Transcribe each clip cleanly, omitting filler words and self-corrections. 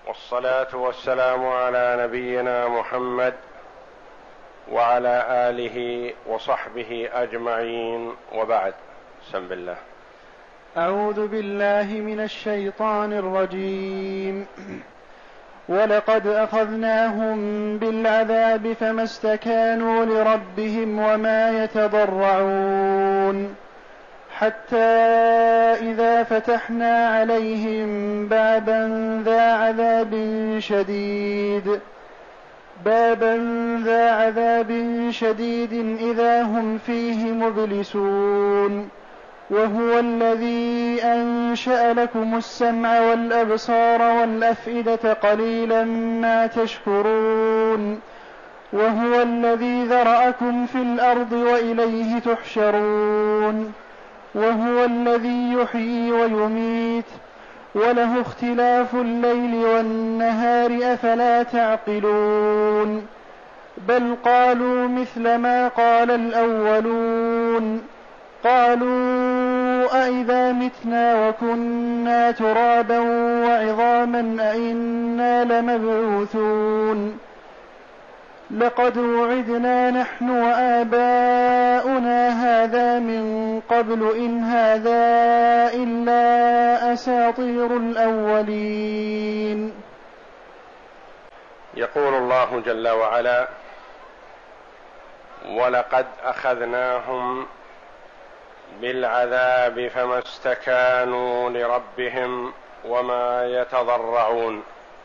والصلاة والسلام على نبينا محمد وعلى آله وصحبه أجمعين، وبعد. بسم الله. أعوذ بالله من الشيطان الرجيم. ولقد أخذناهم بالعذاب فما استكانوا لربهم وما يتضرعون، حتى إذا فتحنا عليهم بابا ذا عذاب شديد إذا هم فيه مبلسون. وهو الذي أنشأ لكم السمع والأبصار والأفئدة قليلا ما تشكرون. وهو الذي ذرأكم في الأرض وإليه تحشرون. وهو الذي يحيي ويميت وله اختلاف الليل والنهار أفلا تعقلون. بل قالوا مثل ما قال الأولون، قالوا أئذا متنا وكنا ترابا وعظاما أئنا لمبعوثون. لقد وعدنا نحن وآباؤنا هذا من قبل إن هذا إلا أساطير الأولين. يقول الله جل وعلا: ولقد أخذناهم بالعذاب فما استكانوا لربهم وما يتضرعون.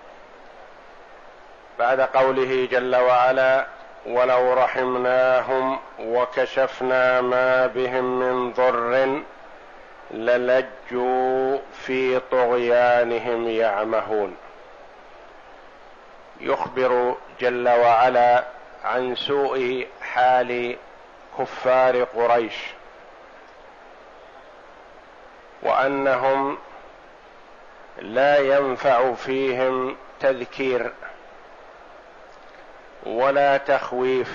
بعد قوله جل وعلا: ولو رحمناهم وكشفنا ما بهم من ضر للجوا في طغيانهم يعمهون. يخبر جل وعلا عن سوء حال كفار قريش، وأنهم لا ينفع فيهم تذكير ولا تخويف،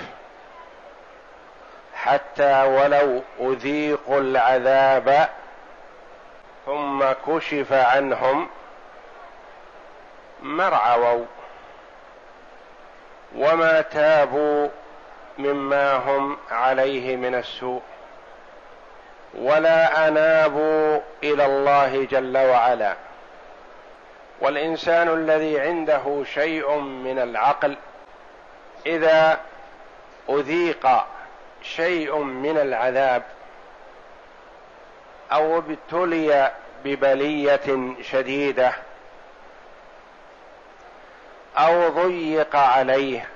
حتى ولو أذيقوا العذاب ثم كشف عنهم ما ارعوا وما تابوا مما هم عليه من السوء، ولا أنابوا إلى الله جل وعلا. والإنسان الذي عنده شيء من العقل إذا أذيق شيء من العذاب أو ابتلي ببلية شديدة أو ضيق عليه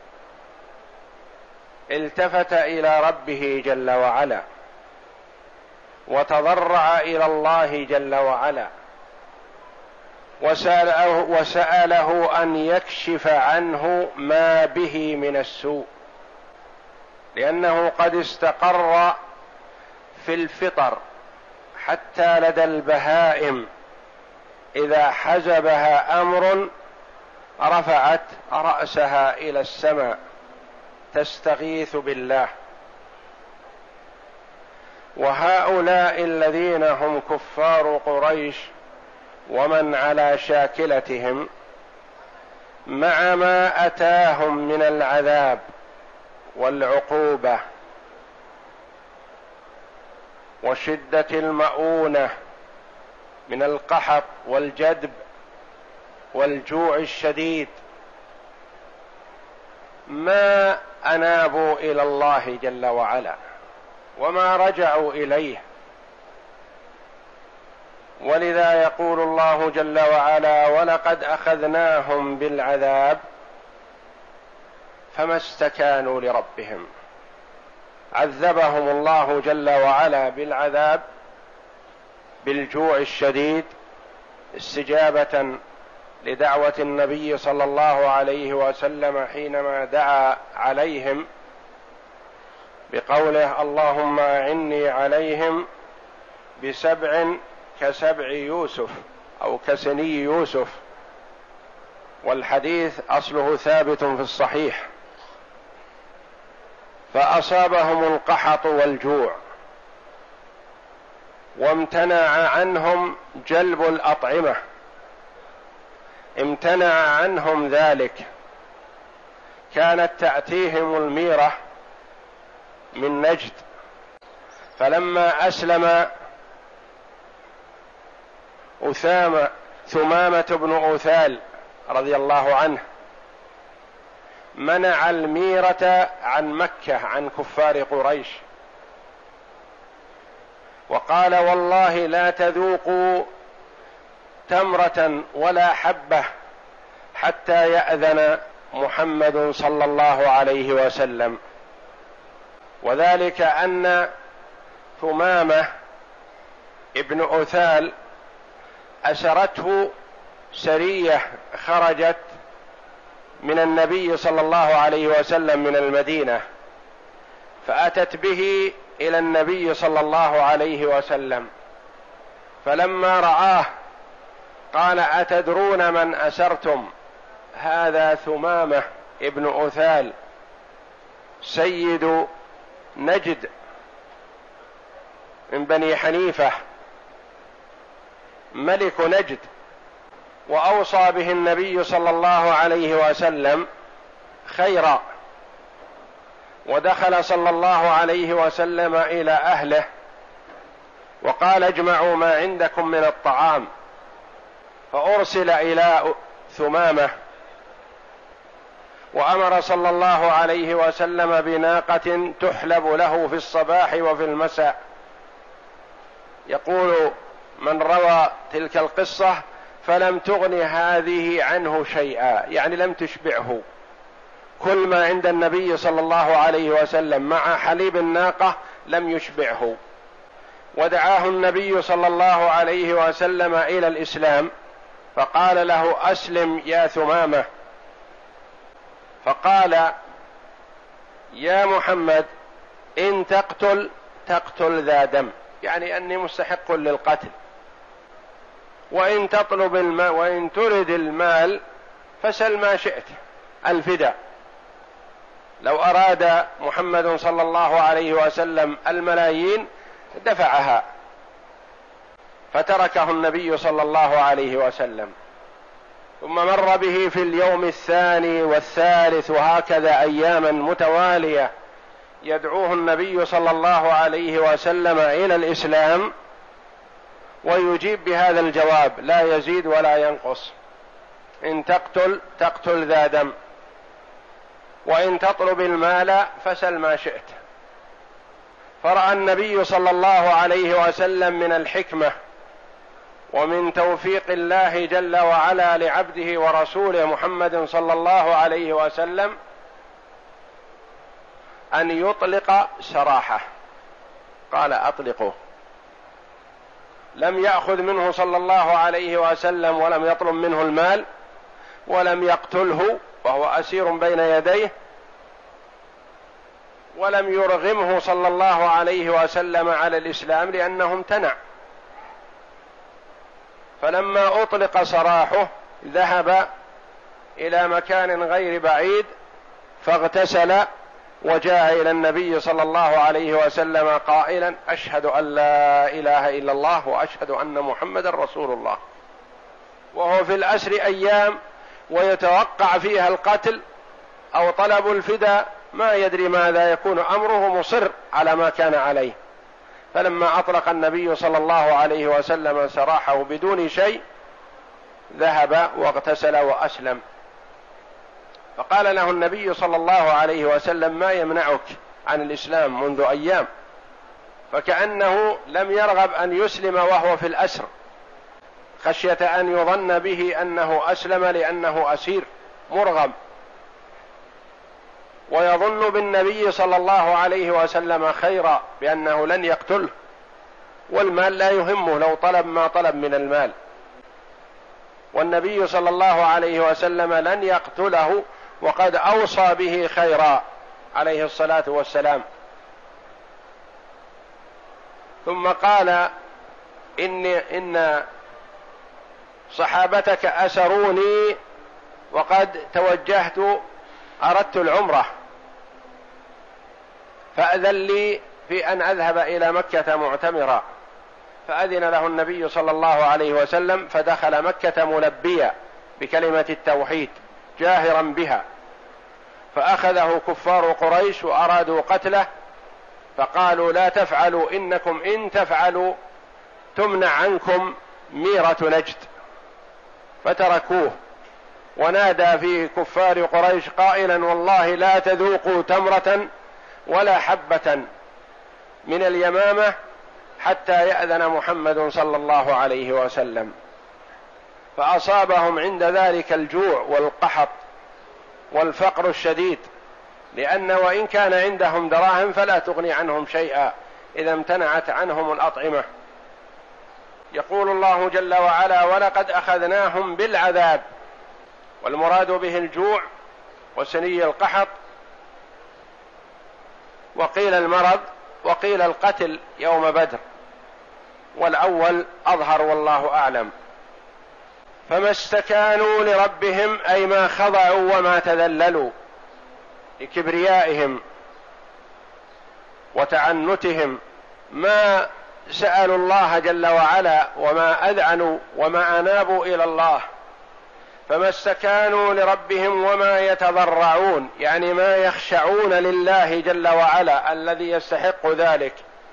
التفت إلى ربه جل وعلا وتضرع إلى الله جل وعلا وسأله أن يكشف عنه ما به من السوء، لأنه قد استقر في الفطر حتى لدى البهائم إذا حزبها أمر رفعت رأسها إلى السماء تستغيث بالله. وهؤلاء الذين هم كفار قريش ومن على شاكلتهم مع ما أتاهم من العذاب والعقوبة وشدة المؤونة من القحط والجدب والجوع الشديد، ما أنابوا إلى الله جل وعلا وما رجعوا إليه. ولذا يقول الله جل وعلا: ولقد أخذناهم بالعذاب فما استكانوا لربهم. عذبهم الله جل وعلا بالعذاب بالجوع الشديد استجابة لدعوة النبي صلى الله عليه وسلم حينما دعا عليهم بقوله: اللهم أعني عليهم بسبع كسبع يوسف أو كسني يوسف. والحديث أصله ثابت في الصحيح. فأصابهم القحط والجوع وامتنع عنهم جلب الأطعمة امتنع عنهم ذلك. كانت تأتيهم الميرة من نجد، فلما أسلم ثمامة بن أوثال رضي الله عنه منع الميرة عن مكة عن كفار قريش، وقال والله لا تذوقوا تمرة ولا حبة حتى يأذن محمد صلى الله عليه وسلم. وذلك أن ثمامة ابن أوثال أسرته سرية خرجت من النبي صلى الله عليه وسلم من المدينة، فأتت به إلى النبي صلى الله عليه وسلم، فلما رآه قال أتدرون من أسرتم؟ هذا ثمامة ابن أوثال سيد نجد من بني حنيفة، ملك نجد، وأوصى به النبي صلى الله عليه وسلم خيرا. ودخل صلى الله عليه وسلم إلى أهله وقال اجمعوا ما عندكم من الطعام، فأرسل إلى ثمامة، وأمر صلى الله عليه وسلم بناقة تحلب له في الصباح وفي المساء. يقول من روى تلك القصة فلم تغن هذه عنه شيئا، يعني لم تشبعه، كل ما عند النبي صلى الله عليه وسلم مع حليب الناقة لم يشبعه. ودعاه النبي صلى الله عليه وسلم إلى الإسلام، فقال له أسلم يا ثمامة، فقال يا محمد إن تقتل ذا دم، يعني أني مستحق للقتل، وإن تطلب المال وإن ترد المال فسل ما شئت الفداء. لو أراد محمد صلى الله عليه وسلم الملايين دفعها، فتركه النبي صلى الله عليه وسلم. ثم مر به في اليوم الثاني والثالث وهكذا أياما متوالية يدعوه النبي صلى الله عليه وسلم إلى الإسلام، ويجيب بهذا الجواب لا يزيد ولا ينقص: إن تقتل ذا دم، وإن تطلب المال فسل ما شئت. فرأى النبي صلى الله عليه وسلم من الحكمة ومن توفيق الله جل وعلا لعبده ورسوله محمد صلى الله عليه وسلم أن يطلق سراحه، قال أطلقه. لم يأخذ منه صلى الله عليه وسلم ولم يطلب منه المال ولم يقتله وهو أسير بين يديه، ولم يرغمه صلى الله عليه وسلم على الإسلام لأنه امتنع. فلما أطلق سراحه ذهب إلى مكان غير بعيد فاغتسل وجاء إلى النبي صلى الله عليه وسلم قائلا: أشهد أن لا إله إلا الله وأشهد أن محمدا رسول الله. وهو في الأسر أيام ويتوقع فيها القتل أو طلب الفداء، ما يدري ماذا يكون أمره، مصر على ما كان عليه. فلما أطلق النبي صلى الله عليه وسلم سراحه بدون شيء ذهب واغتسل وأسلم. فقال له النبي صلى الله عليه وسلم: ما يمنعك عن الإسلام منذ أيام؟ فكأنه لم يرغب أن يسلم وهو في الأسر، خشية أن يظن به أنه أسلم لأنه أسير مرغم، ويظن بالنبي صلى الله عليه وسلم خيرا بأنه لن يقتله، والمال لا يهمه لو طلب ما طلب من المال، والنبي صلى الله عليه وسلم لن يقتله وقد أوصى به خيرا عليه الصلاة والسلام. ثم قال: إن صحابتك أسروني وقد توجهت أردت العمرة، فأذن لي في أن أذهب إلى مكة معتمرا. فأذن له النبي صلى الله عليه وسلم فدخل مكة ملبيا بكلمة التوحيد جاهرا بها، فأخذه كفار قريش وأرادوا قتله، فقالوا لا تفعلوا إنكم إن تفعلوا تمنع عنكم ميرة نجد، فتركوه. ونادى في كفار قريش قائلا والله لا تذوقوا تمرة ولا حبة من اليمامة حتى يأذن محمد صلى الله عليه وسلم. فأصابهم عند ذلك الجوع والقحط والفقر الشديد، لأن وإن كان عندهم دراهم فلا تغني عنهم شيئا إذا امتنعت عنهم الأطعمة. يقول الله جل وعلا ولقد أخذناهم بالعذاب، والمراد به الجوع وسني القحط، وقيل المرض، وقيل القتل يوم بدر، والأول أظهر والله أعلم. فما استكانوا لربهم أي ما خضعوا وما تذللوا لكبريائهم وتعنتهم، ما سألوا الله جل وعلا وما أذعنوا وما أنابوا إلى الله. فما استكانوا لربهم وما يتضرعون، يعني ما يخشعون لله جل وعلا الذي يستحق ذلك،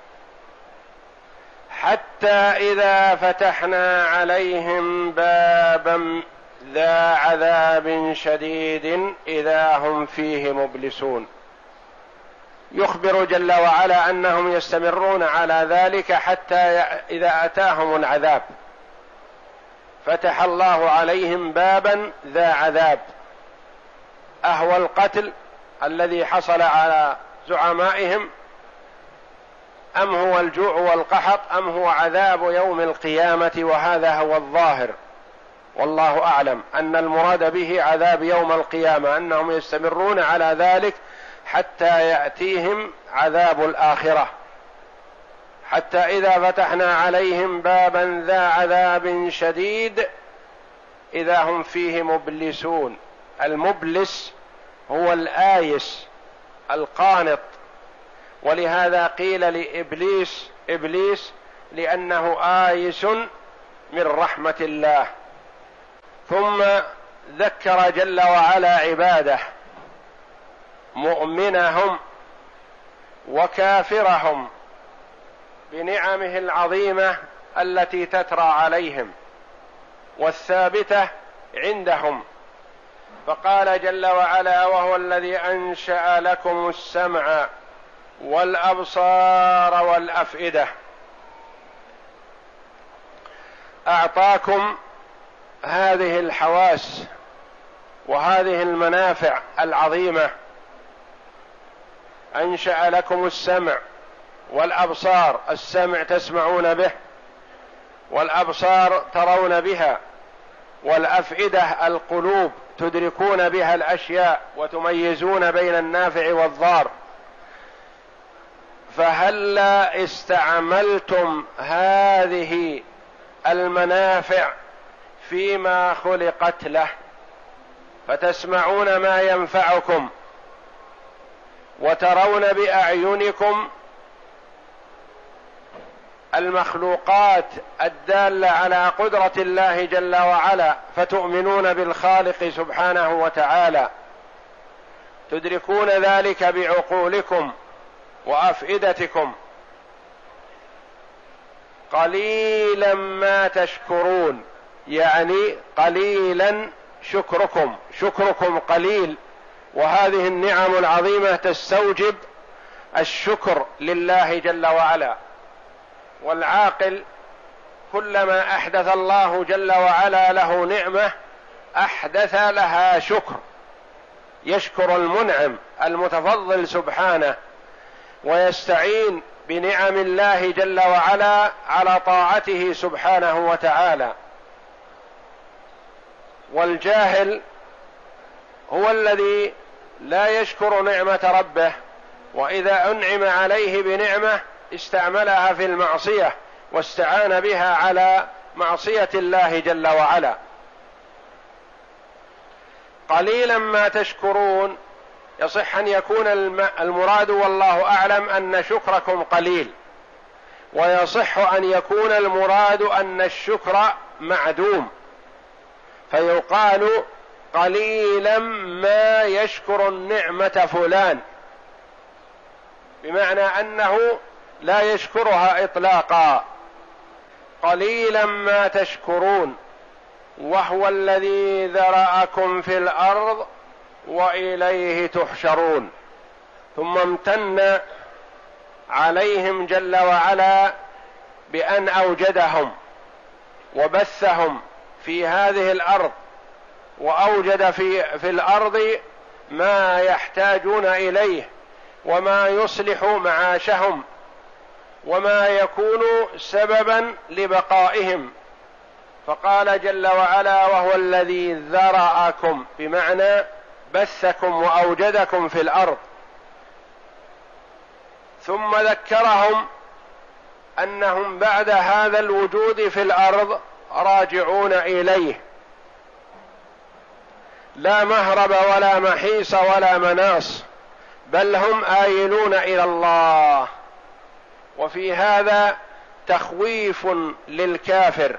حتى إذا فتحنا عليهم بابا ذا عذاب شديد إذا هم فيه مبلسون. يخبر جل وعلا أنهم يستمرون على ذلك حتى إذا أتاهم العذاب فتح الله عليهم بابا ذا عذاب، أهو القتل الذي حصل على زعمائهم، أم هو الجوع والقحط، أم هو عذاب يوم القيامة؟ وهذا هو الظاهر والله أعلم، أن المراد به عذاب يوم القيامة، أنهم يستمرون على ذلك حتى يأتيهم عذاب الآخرة. حتى إذا فتحنا عليهم بابا ذا عذاب شديد إذا هم فيه مبلسون. المبلس هو الآيس القانط، ولهذا قيل لإبليس إبليس لأنه آيس من رحمة الله. ثم ذكر جل وعلا عباده مؤمنهم وكافرهم بنعمه العظيمة التي تترى عليهم والثابتة عندهم، فقال جل وعلا وهو الذي أنشأ لكم السمع والأبصار والأفئدة، أعطاكم هذه الحواس وهذه المنافع العظيمة. أنشأ لكم السمع والأبصار، السمع تسمعون به، والأبصار ترون بها، والأفئدة القلوب تدركون بها الأشياء وتميزون بين النافع والضار. فهلا استعملتم هذه المنافع فيما خلقت له، فتسمعون ما ينفعكم وترون بأعينكم المخلوقات الدالة على قدرة الله جل وعلا، فتؤمنون بالخالق سبحانه وتعالى، تدركون ذلك بعقولكم وأفئدتكم. قليلا ما تشكرون، يعني قليلا شكركم، شكركم قليل، وهذه النعم العظيمة تستوجب الشكر لله جل وعلا. والعاقل كلما أحدث الله جل وعلا له نعمة أحدث لها شكر، يشكر المنعم المتفضل سبحانه، ويستعين بنعم الله جل وعلا على طاعته سبحانه وتعالى. والجاهل هو الذي لا يشكر نعمة ربه، وإذا أنعم عليه بنعمة استعملها في المعصية واستعان بها على معصية الله جل وعلا. قليلا ما تشكرون، يصح أن يكون المراد والله أعلم أن شكركم قليل، ويصح أن يكون المراد أن الشكر معدوم، فيقال قليلا ما يشكر النعمة فلان، بمعنى أنه لا يشكرها إطلاقا. قليلا ما تشكرون وهو الذي ذرأكم في الأرض وإليه تحشرون. ثم امتن عليهم جل وعلا بأن أوجدهم وبثهم في هذه الأرض، وأوجد في الأرض ما يحتاجون إليه وما يصلح معاشهم وما يكون سببا لبقائهم. فقال جل وعلا وهو الذي ذرأكم، بمعنى بثكم وأوجدكم في الأرض. ثم ذكرهم أنهم بعد هذا الوجود في الأرض راجعون إليه، لا مهرب ولا محيص ولا مناص، بل هم آيلون إلى الله. وفي هذا تخويف للكافر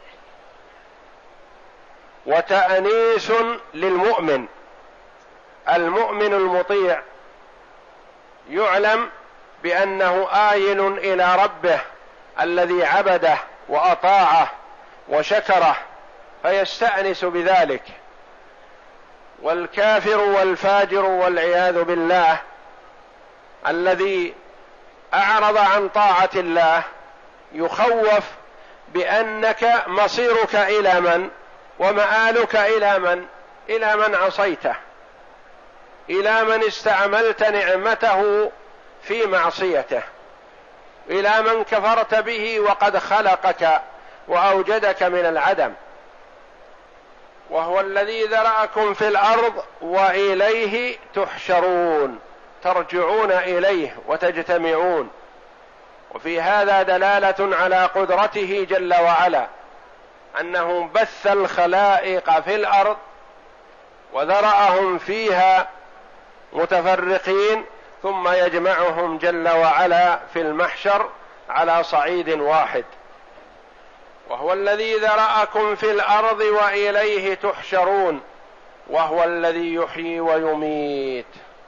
وتأنيس للمؤمن. المؤمن المطيع يعلم بأنه آيل إلى ربه الذي عبده وأطاعه وشكره، فيستأنس بذلك. والكافر والفاجر والعياذ بالله الذي أعرض عن طاعة الله يخوف بأنك مصيرك إلى من ومآلك إلى من عصيته، إلى من استعملت نعمته في معصيته، إلى من كفرت به وقد خلقك وأوجدك من العدم. وهو الذي ذرأكم في الأرض وإليه تحشرون، ترجعون إليه وتجتمعون. وفي هذا دلالة على قدرته جل وعلا، أنه بث الخلائق في الأرض وذرأهم فيها متفرقين، ثم يجمعهم جل وعلا في المحشر على صعيد واحد. وهو الذي ذرأكم في الأرض وإليه تحشرون، وهو الذي يحيي ويميت.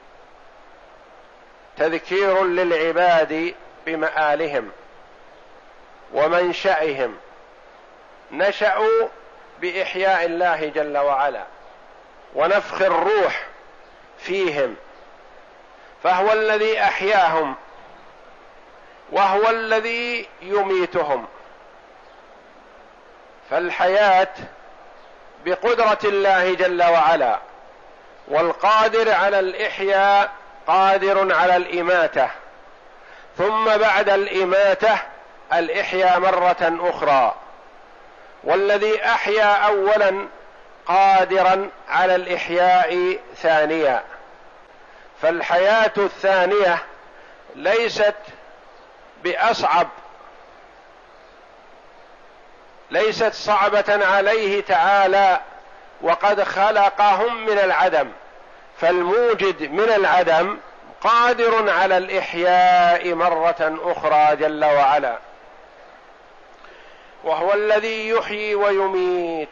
تذكير للعباد بمآلهم ومنشأهم، نشأوا بإحياء الله جل وعلا ونفخ الروح فيهم، فهو الذي أحياهم وهو الذي يميتهم. فالحياة بقدرة الله جل وعلا، والقادر على الإحياء قادر على الإماتة، ثم بعد الإماتة الإحياء مرة أخرى. والذي أحيا أولا قادرا على الإحياء ثانيا. فالحياة الثانية ليست بأصعب، ليست صعبة عليه تعالى، وقد خلقهم من العدم، فالموجد من العدم قادر على الإحياء مرة أخرى جل وعلا. وهو الذي يحيي ويميت.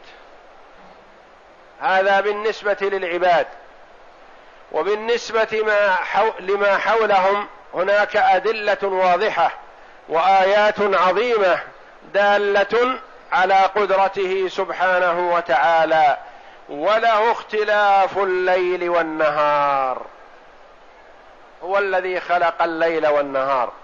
هذا بالنسبة للعباد. وبالنسبة لما حولهم هناك أدلة واضحة وآيات عظيمة دالة على قدرته سبحانه وتعالى. وله اختلاف الليل والنهار. هو الذي خلق الليل والنهار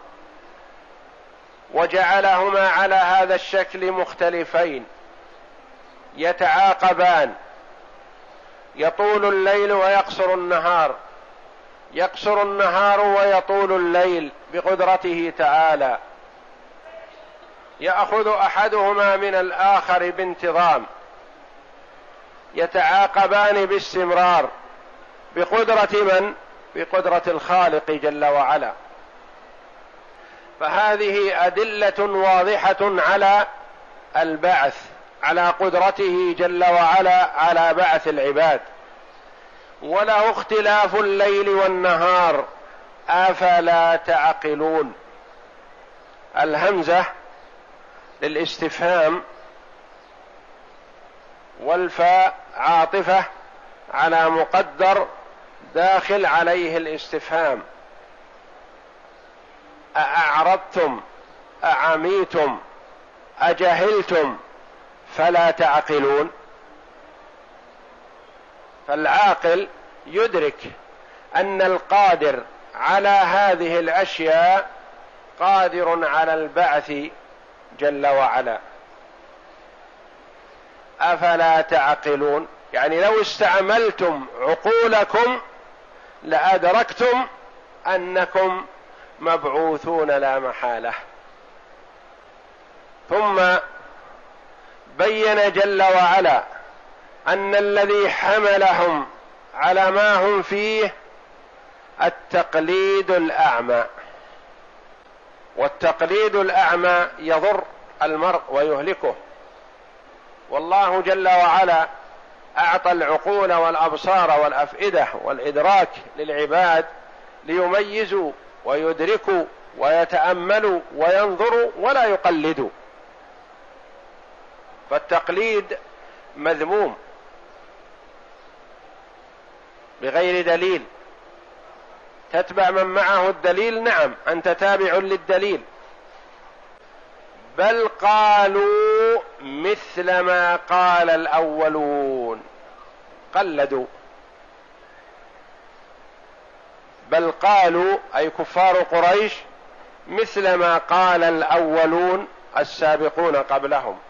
وجعلهما على هذا الشكل مختلفين يتعاقبان، يطول الليل ويقصر النهار، يقصر النهار ويطول الليل بقدرته تعالى. يأخذ أحدهما من الآخر بانتظام، يتعاقبان باستمرار بقدرة من؟ بقدرة الخالق جل وعلا. فهذه أدلة واضحة على البعث، على قدرته جل وعلا على بعث العباد. وله اختلاف الليل والنهار أفلا تعقلون. الهمزة للاستفهام والفاء عاطفة على مقدر داخل عليه الاستفهام. أأعرضتم أعميتم أجهلتم فلا تعقلون. فالعاقل يدرك أن القادر على هذه الأشياء قادر على البعث جل وعلا. أفلا تعقلون، يعني لو استعملتم عقولكم لأدركتم أنكم مبعوثون لا محالة. ثم بين جل وعلا أن الذي حملهم على ما هم فيه التقليد الأعمى، والتقليد الأعمى يضر المرء ويهلكه. والله جل وعلا أعطى العقول والأبصار والأفئدة والإدراك للعباد ليميزوا ويدركوا ويتأملوا وينظروا ولا يقلدوا. فالتقليد مذموم بغير دليل. تتبع من معه الدليل، نعم أنت تابع للدليل، بل قالوا مثل ما قال الأولون، قلدوا. بل قالوا أي كفار قريش مثل ما قال الأولون السابقون قبلهم.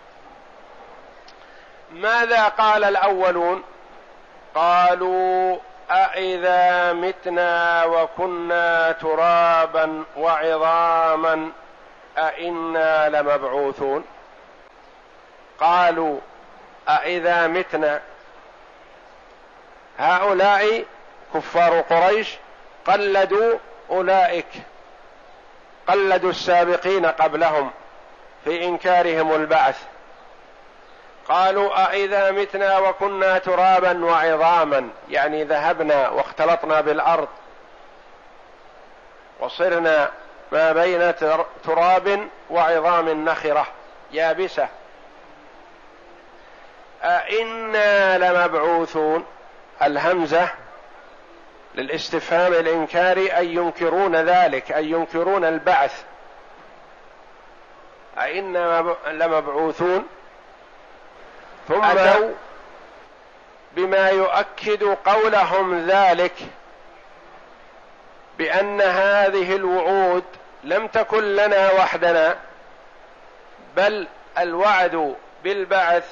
ماذا قال الأولون؟ قالوا أإذا متنا وكنا ترابا وعظاما أإنا لمبعوثون. قالوا أإذا متنا، هؤلاء كفار قريش قلدوا أولئك، قلدوا السابقين قبلهم في إنكارهم البعث. قالوا أإذا متنا وكنا ترابا وعظاما، يعني ذهبنا واختلطنا بالأرض وصرنا ما بين تراب وعظام نخرة يابسة، أإنا لمبعوثون. الهمزة للاستفهام الإنكاري أي ينكرون ذلك، أي ينكرون البعث. أإنا لمبعوثون. ثم أتوا بما يؤكد قولهم ذلك بأن هذه الوعود لم تكن لنا وحدنا، بل الوعد بالبعث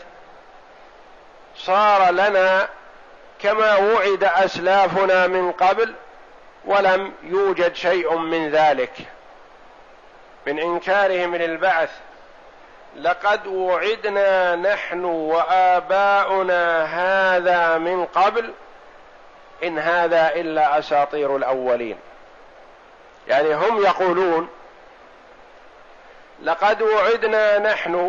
صار لنا كما وعد أسلافنا من قبل، ولم يوجد شيء من ذلك من إنكارهم للبعث. لقد وعدنا نحن وآباؤنا هذا من قبل إن هذا إلا أساطير الأولين. يعني هم يقولون لقد وعدنا نحن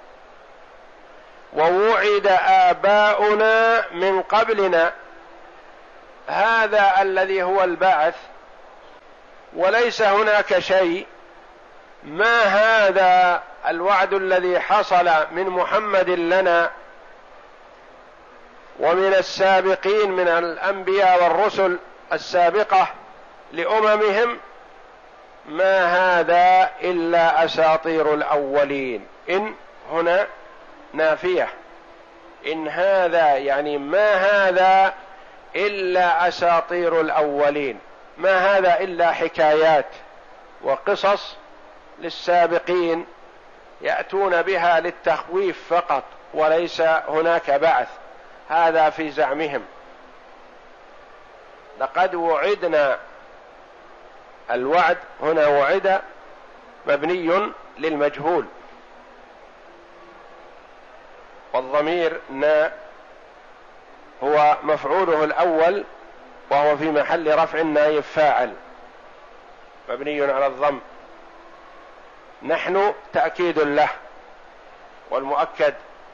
ووعد آباؤنا من قبلنا هذا الذي هو البعث، وليس هناك شيء. ما هذا الوعد الذي حصل من محمد لنا ومن السابقين من الأنبياء والرسل السابقة لأممهم، ما هذا إلا أساطير الأولين. إن هنا نافية، إن هذا يعني ما هذا إلا أساطير الأولين، ما هذا إلا حكايات وقصص للسابقين يأتون بها للتخويف فقط، وليس هناك بعث. هذا في زعمهم. لقد وعدنا، الوعد هنا وعد مبني للمجهول، والضمير نا هو مفعوله الأول وهو في محل رفع نائب فاعل مبني على الضم. نحن تأكيد له، والمؤكد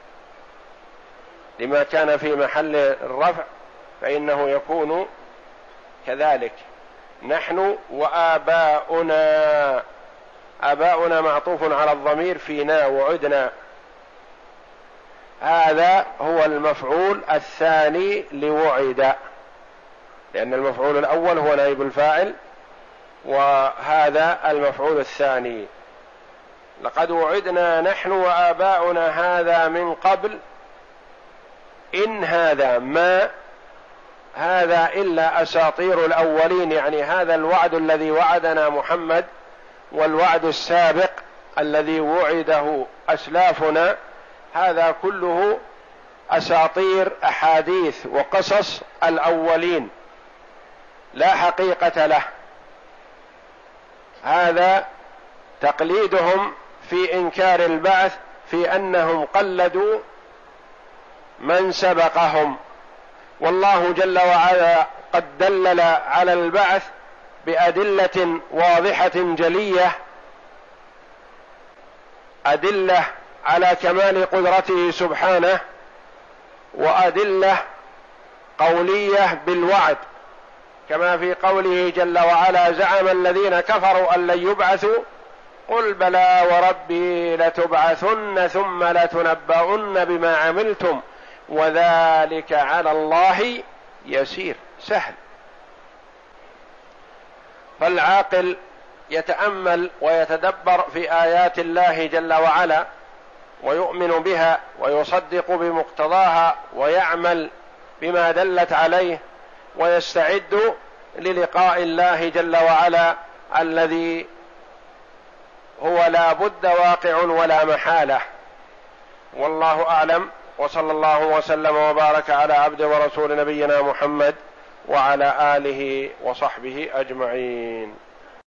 لما كان في محل الرفع فإنه يكون كذلك. نحن وآباؤنا، آباؤنا معطوف على الضمير فينا وعدنا. هذا هو المفعول الثاني لوعد، لأن المفعول الأول هو نائب الفاعل، وهذا المفعول الثاني. لقد وعدنا نحن وآباؤنا هذا من قبل إن هذا ما هذا إلا أساطير الأولين، يعني هذا الوعد الذي وعدنا محمد والوعد السابق الذي وعده أسلافنا، هذا كله أساطير أحاديث وقصص الأولين لا حقيقة له. هذا تقليدهم في إنكار البعث، في أنهم قلدوا من سبقهم، والله جل وعلا قد دلل على البعث بأدلة واضحة جلية، أدلة على كمال قدرته سبحانه، وأدلة قولية بالوعد، كما في قوله جل وعلا: زعم الذين كفروا أن لن يبعثوا قل بلى وربي لتبعثن ثم لتنبؤن بما عملتم وذلك على الله يسير، سهل. فالعاقل يتأمل ويتدبر في آيات الله جل وعلا ويؤمن بها ويصدق بمقتضاها ويعمل بما دلت عليه، ويستعد للقاء الله جل وعلا الذي هو لا بد واقع ولا محالة. والله أعلم، وصلى الله وسلم وبارك على عبد ورسول نبينا محمد وعلى آله وصحبه أجمعين.